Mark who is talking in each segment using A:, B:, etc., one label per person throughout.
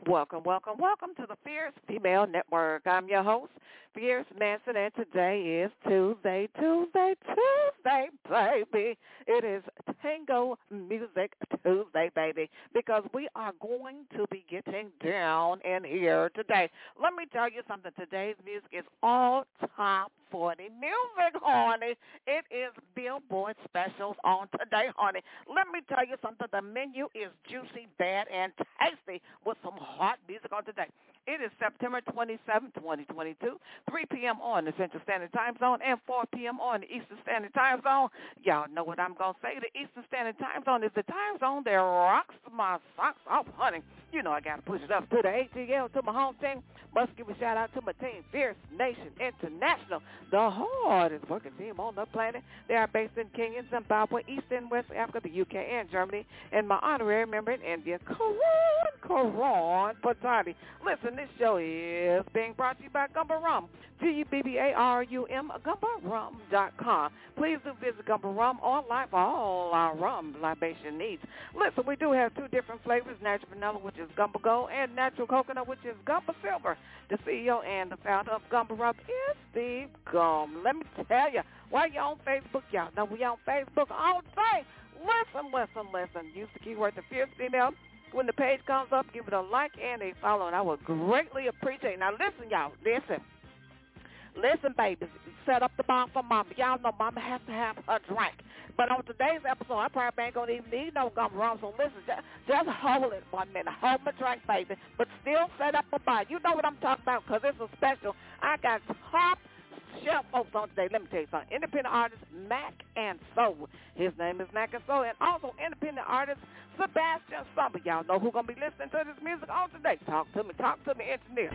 A: Welcome to the Fierce Female Network. I'm your host, Fierce Manson, and today is Tuesday, baby. It is Tango Music Tuesday, baby, because we are going to be getting down in here today. Let me tell you something. Today's music is all top 40 music, honey. It is Billboard specials on today, honey. Let me tell you something. The menu is juicy, bad, and tasty with some hot music on today. It is September 27, 2022, 3 p.m. on the Central Standard Time Zone and 4 p.m. on the Eastern Standard Time Zone. Y'all know what I'm going to say. The Eastern Standard Time Zone is the time zone that rocks my socks off, honey. You know I got to push it up to the ATL, to my home team. Must give a shout-out to my team, Fierce Nation International, the hardest working team on the planet. They are based in Kenya, Zimbabwe, East and West Africa, the UK, and Germany. And my honorary member in India, Karan Patani. Listen, this show is being brought to you by Gumbo Rum, GUBBARUM, GumboRum.com. Please do visit Gumbo Rum online for all our rum libation needs. Listen, we do have two different flavors, natural vanilla, which is Gumbo Gold, and natural coconut, which is Gumbo Silver. The CEO and the founder of Gumbo Rum is Steve Gum. Let me tell you, while you're on Facebook, y'all know we on Facebook all day. Listen. Use the keyword The Fierce Female. When the page comes up, give it a like and a follow, and I would greatly appreciate it. Now, listen, y'all. Listen, babies. Set up the bomb for Mama. Y'all know Mama has to have her drink. But on today's episode, I probably ain't going to even need no Gumbo Rum. So listen, just hold it 1 minute. Hold my drink, baby. But still set up a bar. You know what I'm talking about because it's a special. I got top shelf folks on today. Let me tell you something. Independent artist Mac and Soul. His name is Mac and Soul. And also independent artist Sebastian Summer. Y'all know who's going to be listening to this music on today. Talk to me, engineer.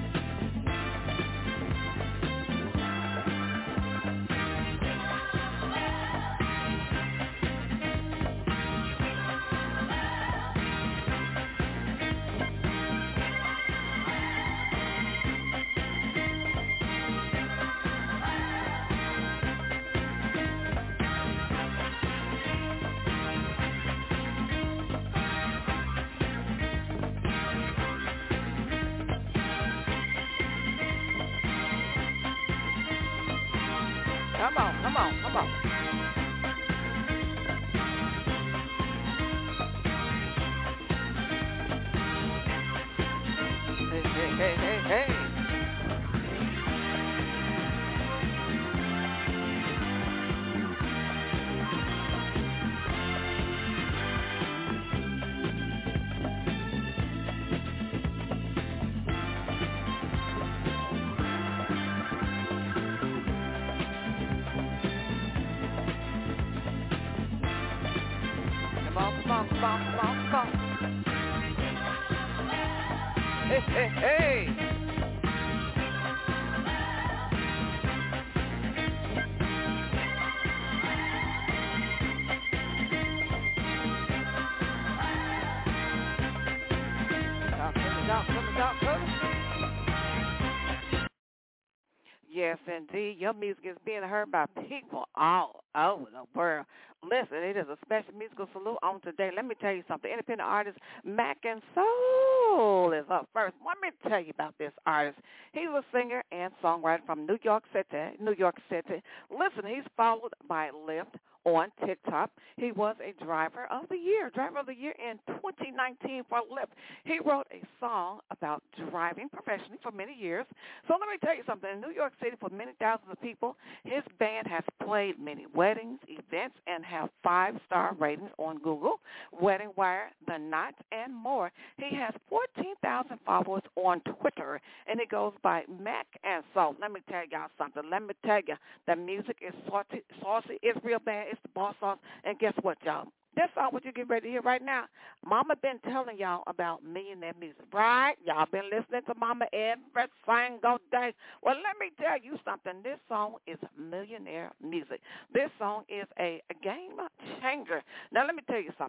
A: Come on. Hey. Come on. Hey. Talk to me. Yes, indeed. Your music is being heard by people all over the world. Listen, it is a special musical salute on today. Let me tell you something. Independent artist Mac and Soul is up first. Let me tell you about this artist. He's a singer and songwriter from New York City. Listen, he's followed by Lyft on TikTok. He was a driver of the year in 2019 for Lyft. He wrote a song about driving professionally for many years. So let me tell you something. In New York City, for many thousands of people, his band has played many weddings, events, and have 5-star ratings on Google, Wedding Wire, The Knot, and more. He has 14,000 followers on Twitter, and it goes by Mac and Soul. Let me tell y'all something. The music is saucy. It's real bad. It's the boss sauce. And guess what, y'all? This song what you get ready to hear right now. Mama been telling y'all about millionaire music, right? Y'all been listening to Mama every single day. Well, let me tell you something. This song is millionaire music. This song is a game changer. Now, let me tell you something.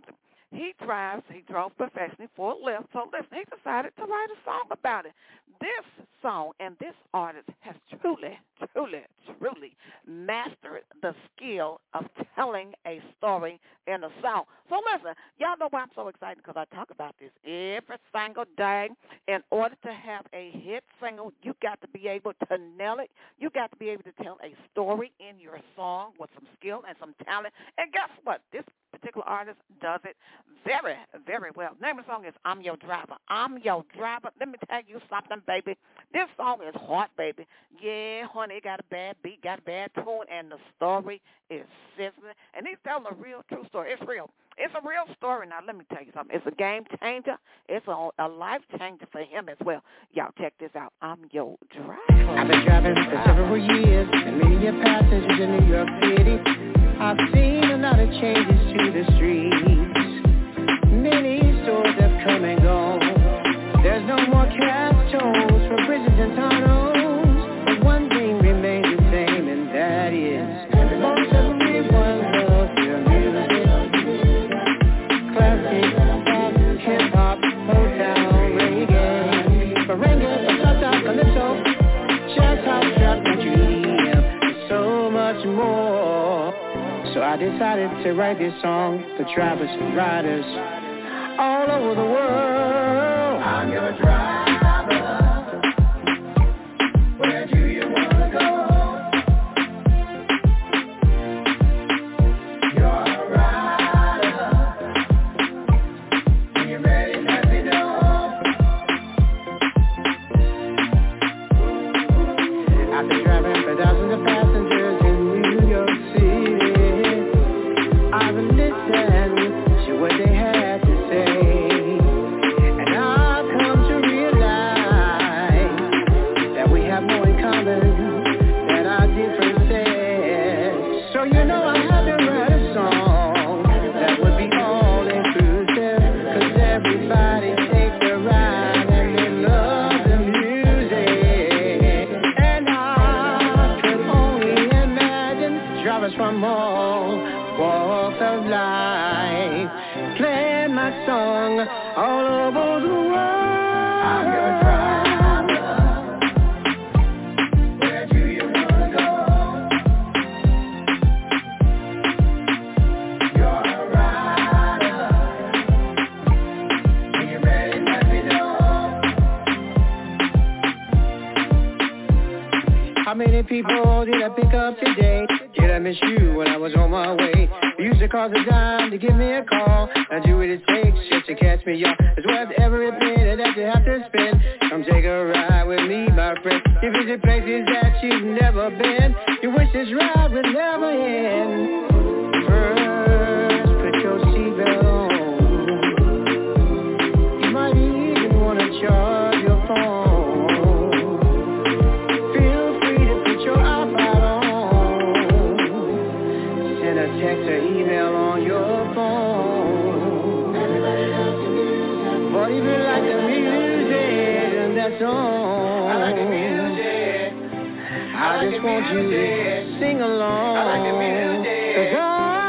A: He drove professionally for a living. So listen, he decided to write a song about it. This song and this artist has truly, truly, truly mastered the skill of telling a story in a song. So listen, y'all know why I'm so excited, because I talk about this every single day. In order to have a hit single, you got to be able to nail it. You got to be able to tell a story in your song with some skill and some talent. And guess what? This particular artist does it very, very well. The name of the song is I'm Your Driver. I'm Your Driver. Let me tell you something, baby. This song is hot, baby. Yeah, honey, it got a bad beat, got a bad tune, and the story is sizzling. And he's telling a real, true story. It's real. It's a real story. Now, let me tell you something. It's a game changer. It's a life changer for him as well. Y'all, check this out. I'm Your Driver.
B: I've been driving for several years, and many a passengers in New York City. I've seen a lot of changes to the streets. Many stores have come and gone. There's no more cash tolls for bridges and tunnels. But one thing remains the same, and that is most everyone loves their music. Classic, pop, hip-hop, Motown, reggae, merengue, salsa, calypso, jazz, house, trap, country, and so much more. So I decided to write this song for drivers and riders all over the world. I'm your driver. Where do you wanna go? You're a rider. When you're ready, let me know. I've been driving for thousands of passengers in New York City. I've listened to what they had to say, and I've come to realize that we have more in common than our differences. So you know I had to write a song that would be all inclusive, 'cause everybody takes a ride and they love the music. And I could only imagine drivers from all walks of life playing my song all over the world. I'm your driver. Where do you wanna go? You're a rider. When you're ready, let me know. How many people did I pick up today? Did I miss you when I was on my way? You used to call the dime to give me a call. I do what it takes just to catch me, y'all. It's worth every penny that you have to spend. Come take a ride with me, my friend. You visit places that you've never been. You wish this ride would never end. First, put your seatbelt on. You might even want to charge your phone. Feel free to put your iPod on. Send a text or email on your phone. Or even like the music that's on. I like the music. I just want you to sing along. I like the music. 'Cause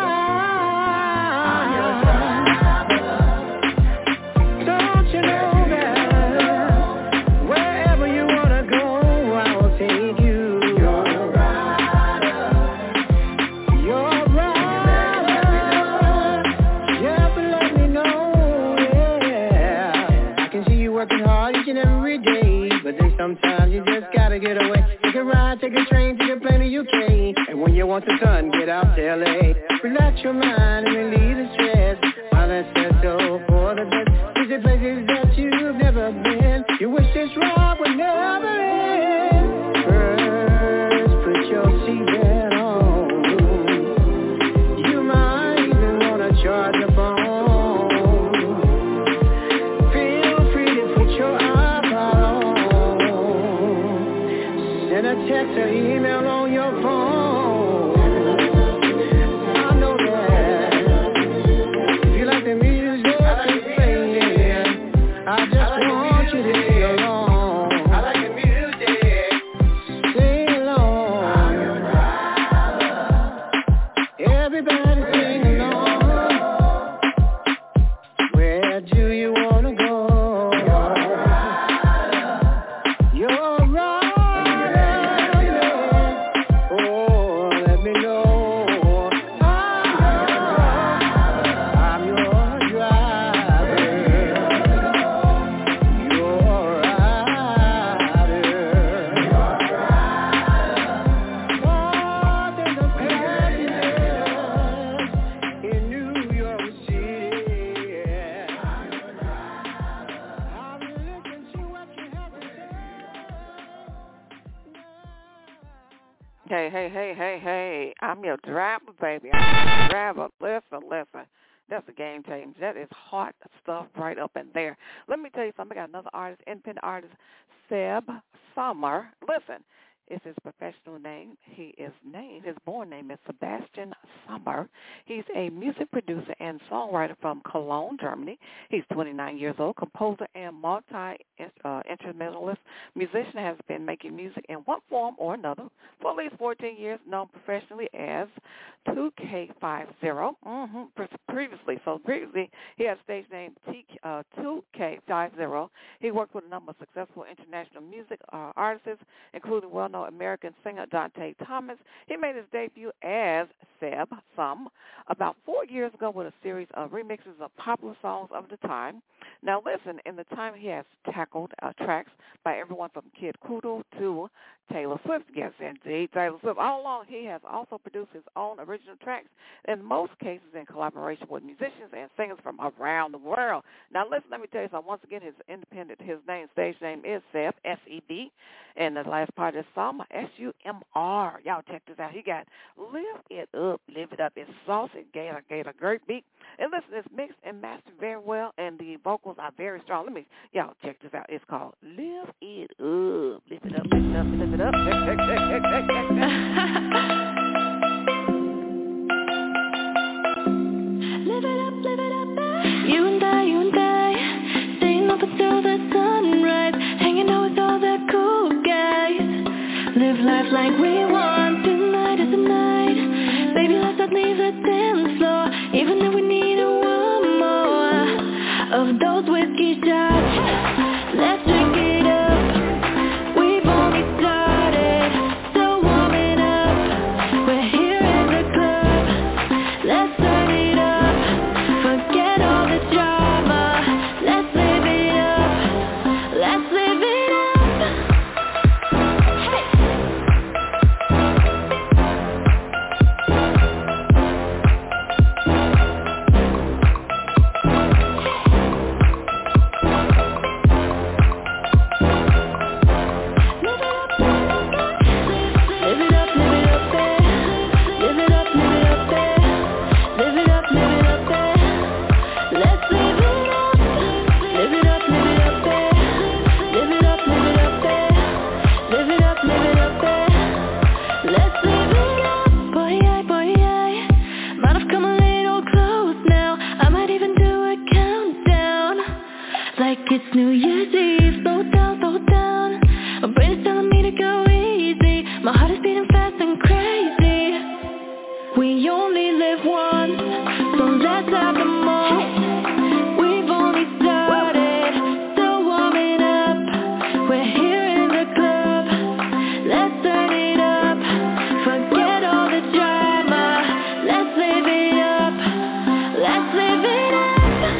B: I'm your driver. Don't you know that wherever you wanna go, I will take you. You're a rider. You're a rider. Just let me know, yeah. I can see you working hard each and every day, but then sometimes you just gotta get away. Take a ride, take a train, take a plane to UK. And when you want the sun, get out to LA. Relax your mind and relieve the stress. While that's settled for the best. Visit places that you've never been. You wish this ride would never end. First, put your seatbelt on. You might even wanna charge your phone. Feel free to put your iPod on. Send a text or email on your phone. I know that
A: Hey, hey, hey, hey, hey. I'm your driver, baby. I'm your driver. Listen. That's a game change. That is hot stuff right up in there. Let me tell you something. I got another artist, independent artist, Seb Summer. Listen, it's his professional name. His born name is Sebastian Summer. He's a music producer and songwriter from Cologne, Germany. He's 29 years old, composer and multi-instrumentalist. Musician, has been making music in one form or another for at least 14 years, known professionally as 2K50. Previously, he had a stage name 2K50. He worked with a number of successful international music artists, including well-known American singer Dante Thomas. He made his debut as Seb Sum about 4 years ago with a series of remixes of popular songs of the time. Now listen, in the time he has tackled tracks by everyone from Kid Kudo to Taylor Swift. Yes, indeed, Taylor Swift. All along, he has also produced his own original tracks, in most cases in collaboration with musicians and singers from around the world. Now listen, let me tell you something. Once again, his stage name is Seb, S-E-B, and the last part is Summer, S-U-M-R. Y'all check this out. He got Live It Up, Live It Up. It's saucy, Gator, great beat. And listen, it's mixed and mastered very well, and the vocals are very strong. Y'all check this out. It's called Live It Up, Live It Up, Live It Up, Live It Up.
B: Live it up, you and I, staying up until the sunrise, hanging out with all the cool guys. Live life like we want, tonight is the night. Baby, let's not leave the dance floor, even if we need one more of those whiskey shots. Let's drink it up. We've only started, still warming up. We're here in the club. Let's turn it up. Forget all the drama. Let's live it up. Let's live it up. It's New Year's Eve, slow down. My brain is telling me to go easy. My heart is beating fast and crazy. We only live once, so let's have the most. We've only started, still warming up. We're here in the club. Let's turn it up. Forget all the drama. Let's live it up. Let's live it up.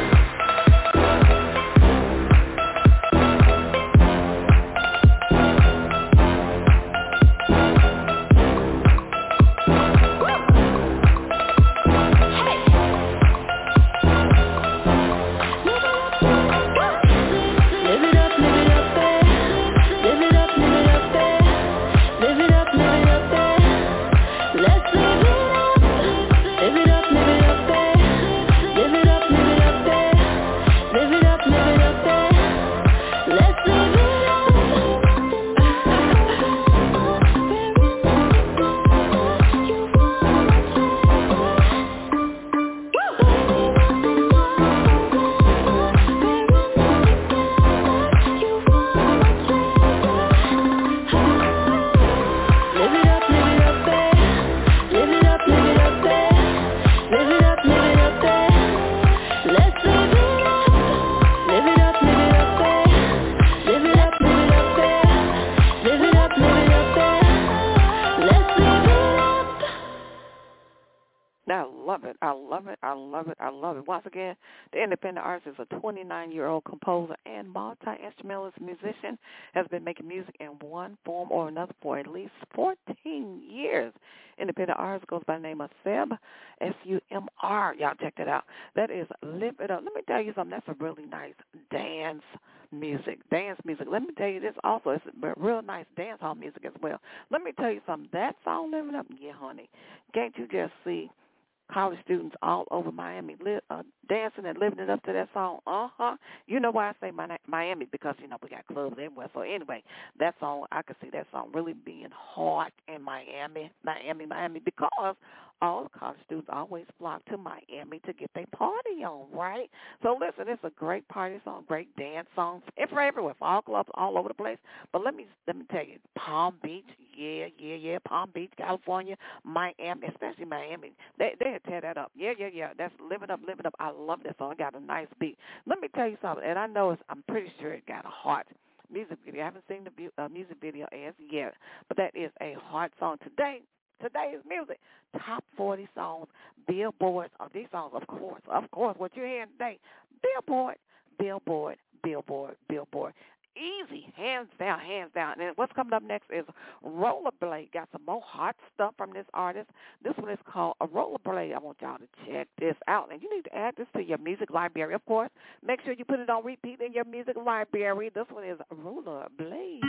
A: I love it. Once again, the independent artist is a 29-year-old composer and multi-instrumentalist musician, has been making music in one form or another for at least 14 years. Independent artist goes by the name of Seb, S-U-M-R. Y'all check that out. That is Live It Up. Let me tell you something. That's a really nice dance music, dance music. Let me tell you this also. It's real nice dance hall music as well. Let me tell you something. That song, Living Up, yeah, honey. Can't you just see college students all over Miami dancing and living it up to that song? You know why I say Miami? Because, we got clubs everywhere. So anyway, that song, I could see that song really being hot in Miami, because all the college students always flock to Miami to get their party on, right? So listen, it's a great party song, great dance song. It's for everywhere, for all clubs all over the place. But let me tell you, Palm Beach, yeah, Palm Beach, California, Miami, especially Miami, they tear that up. Yeah. That's Living Up. I love that song. It got a nice beat. Let me tell you something, and I'm pretty sure it got a hot music video. I haven't seen the music video as yet, but that is a hot song. Today's music, top 40 songs, Billboard. These songs, of course, what you're hearing today, Billboard. Easy, hands down. And what's coming up next is Rollerblade. Got some more hot stuff from this artist. This one is called a Rollerblade. I want y'all to check this out. And you need to add this to your music library, of course. Make sure you put it on repeat in your music library. This one is Rollerblade.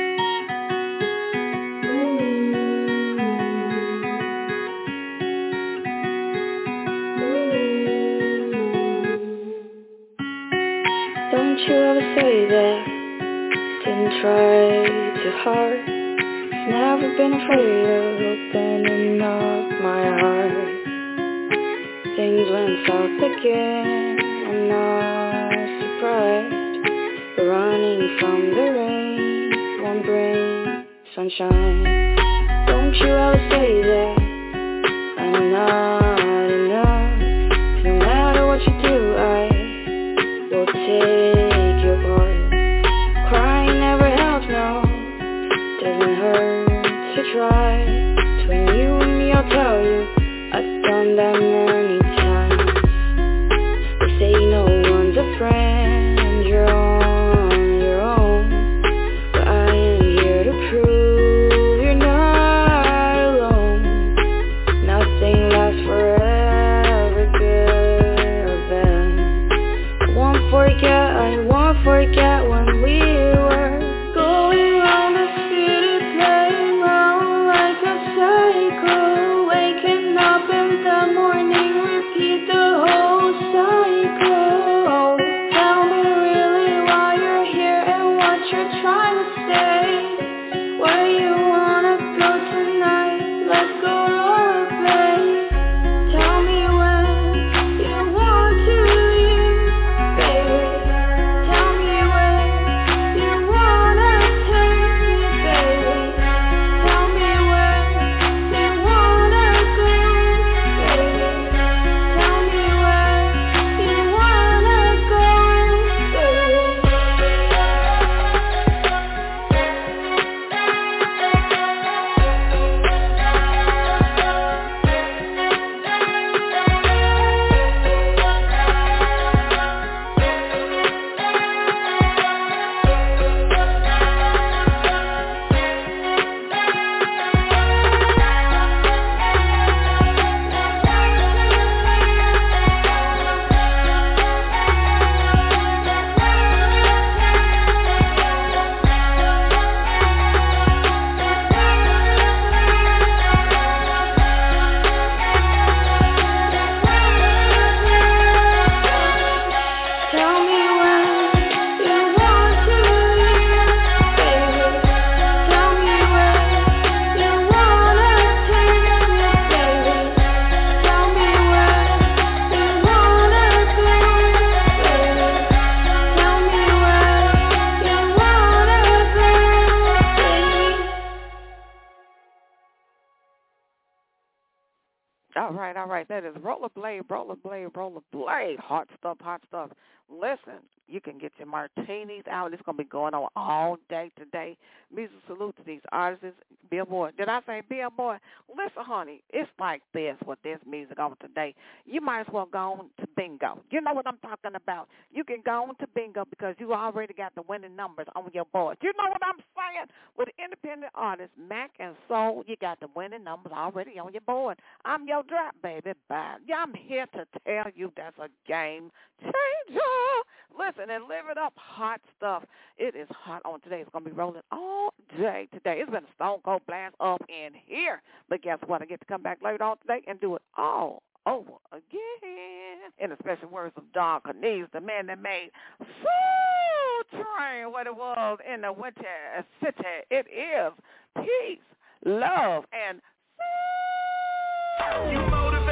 C: Don't you ever say that, didn't try too hard. Never been afraid of opening up my heart. Things went south again, I'm not surprised. But running from the rain won't bring sunshine. Don't you ever say that I'm not enough. No matter what you do, I will take your part. Crying never helps, no. Doesn't hurt to try. Between you and me, I'll tell you, I've done that many times. They say no one's a friend, you're on your own. But I am here to prove you're not alone. Nothing lasts forever, good or bad. I won't forget when we were going round the city, playing round like a cycle. Waking up in the morning, repeat the whole cycle. Tell me really why you're here and what you're trying to say. Where you wanna go tonight, let's go rollerblade. Tell me when you want to leave, baby. Tell me when you wanna take me, baby. Tell me when you wanna go, baby. Tell me when you wanna go, baby. Tell me when you want to leave, baby. Tell me when you wanna take me, baby. Tell me when you wanna go, baby. Tell me when you wanna go, baby.
A: All right. That is Rollerblade. Hot stuff. Listen, you can get your martinis out. It's going to be going on all day today. Music salute to these artists. Billboard. Did I say Billboard? Listen, honey, it's like this with this music on today. You might as well go on to bingo. You know what I'm talking about. You can go on to bingo because you already got the winning numbers on your board. You know what I'm saying? With independent artists, Mac and Soul, you got the winning numbers already on your board. I'm your drop, baby. Bye. Yeah, I'm here to tell you that's a game changer. Listen and live it up. Hot stuff. It is hot on today. It's going to be rolling all day today. It's been a stone cold blast up in here. But guess what? I get to come back later on today and do it all over again. In the special words of Don Cornelius, the man that made Soul Train what it was in the Winter City. It is peace, love, and soul. You motivate